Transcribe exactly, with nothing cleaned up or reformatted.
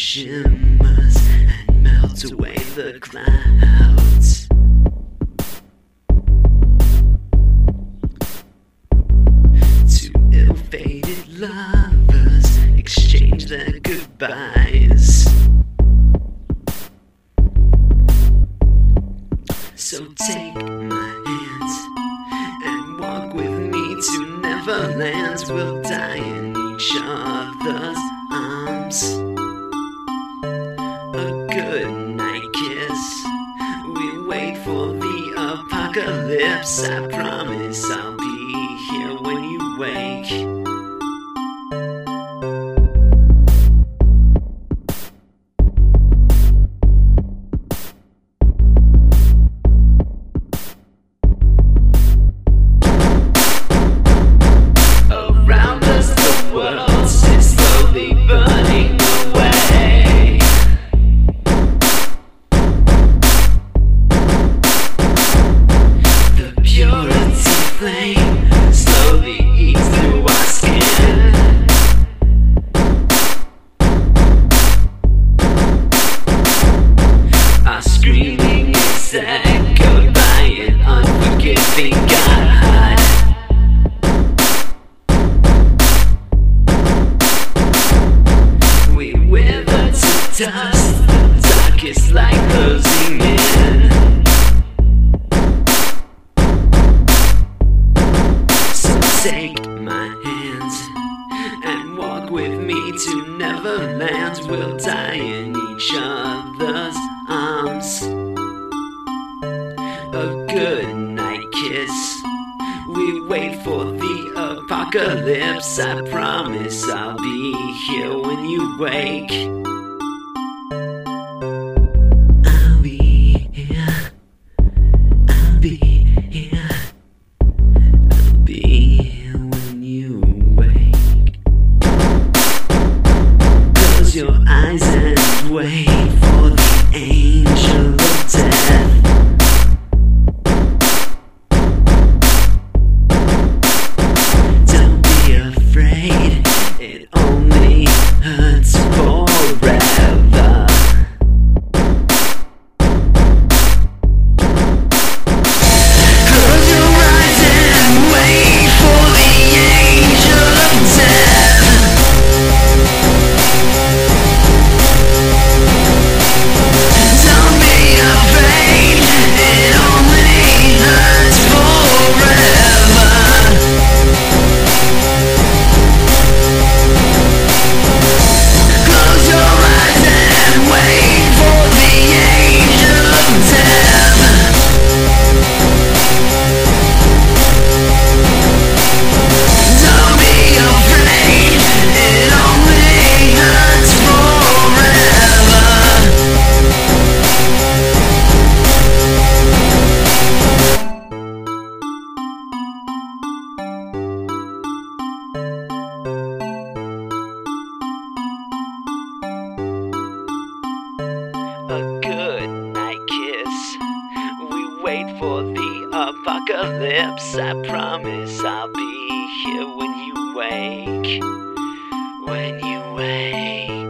shimmers and melt away the clouds. Two ill-fated lovers exchange their goodbyes. So take my hands and walk with me to Neverland. We'll die in each other's arms. A good night kiss. We wait for the apocalypse. I promise I'll be here when you wake. Slowly eats through our skin. Our screaming is echoed by an unforgiving God. We wither to dust, the darkest light closing in. Take my hands and walk with me to Neverland. We'll die in each other's arms. A good night kiss. We wait for the apocalypse. I promise I'll be here when you wake. I'll be here. I'll be here. I'll be your eyes and wait for the angel of death. Don't be afraid, it only hurts forever. Close your eyes and wait for the angel of death. A good night kiss. We wait for the apocalypse. I promise I'll be here when you wake. When you wake.